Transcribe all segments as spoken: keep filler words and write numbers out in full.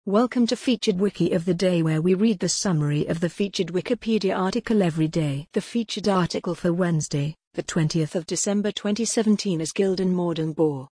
Welcome to Featured Wiki of the Day, where we read the summary of the featured Wikipedia article every day. The featured article for Wednesday, the twentieth of December twenty seventeen is Gildan Morden Boar.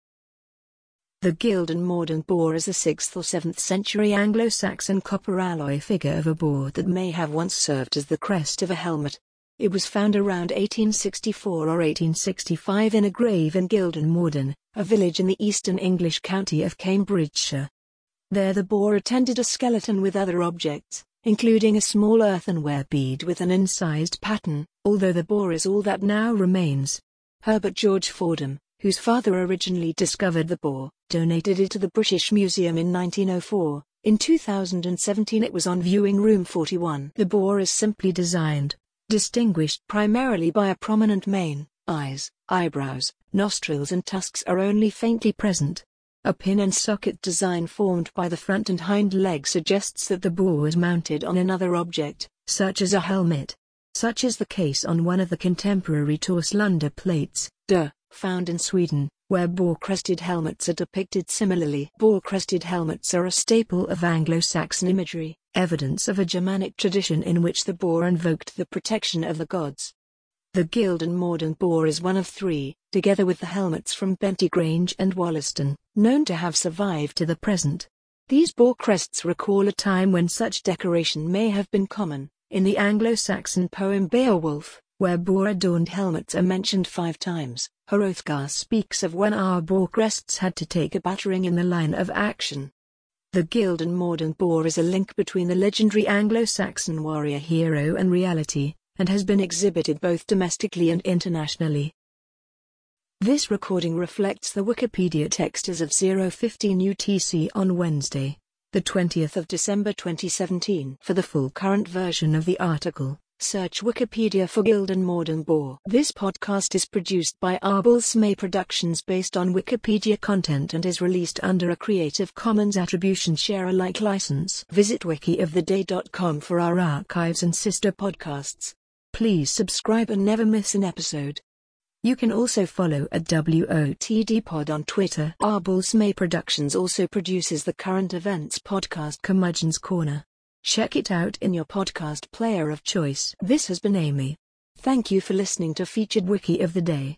The Gildan Morden boar is a sixth or seventh century Anglo-Saxon copper alloy figure of a boar that may have once served as the crest of a helmet. It was found around eighteen sixty-four or eighteen sixty-five in a grave in Gildan Morden, a village in the eastern English county of Cambridgeshire. There the boar attended a skeleton with other objects, including a small earthenware bead with an incised pattern, although the boar is all that now remains. Herbert George Fordham, whose father originally discovered the boar, donated it to the British Museum in nineteen oh four. In two thousand seventeen it was on viewing room forty-one. The boar is simply designed, distinguished primarily by a prominent mane. Eyes, eyebrows, nostrils and tusks are only faintly present. A pin and socket design formed by the front and hind leg suggests that the boar was mounted on another object, such as a helmet. Such is the case on one of the contemporary Torslanda plates, D, found in Sweden, where boar-crested helmets are depicted similarly. Boar-crested helmets are a staple of Anglo-Saxon imagery, evidence of a Germanic tradition in which the boar invoked the protection of the gods. The Gildan Morden boar is one of three, together with the helmets from Bentley Grange and Wollaston, known to have survived to the present. These boar crests recall a time when such decoration may have been common. In the Anglo-Saxon poem Beowulf, where boar-adorned helmets are mentioned five times, Hrothgar speaks of when our boar crests had to take a battering in the line of action. The Gildan Morden boar is a link between the legendary Anglo-Saxon warrior hero and reality, and has been exhibited both domestically and internationally. This recording reflects the Wikipedia text as of zero fifteen U T C on Wednesday, the twentieth of December twenty seventeen. For the full current version of the article, search Wikipedia for Gildan Morden boar. This podcast is produced by Arbol-Smay Productions based on Wikipedia content and is released under a Creative Commons Attribution Share Alike license. Visit wiki of the day dot com for our archives and sister podcasts. Please subscribe and never miss an episode. You can also follow at W O T D Pod on Twitter. Arbol-Smay Productions also produces the current events podcast Curmudgeon's Corner. Check it out in your podcast player of choice. This has been Amy. Thank you for listening to Featured Wiki of the Day.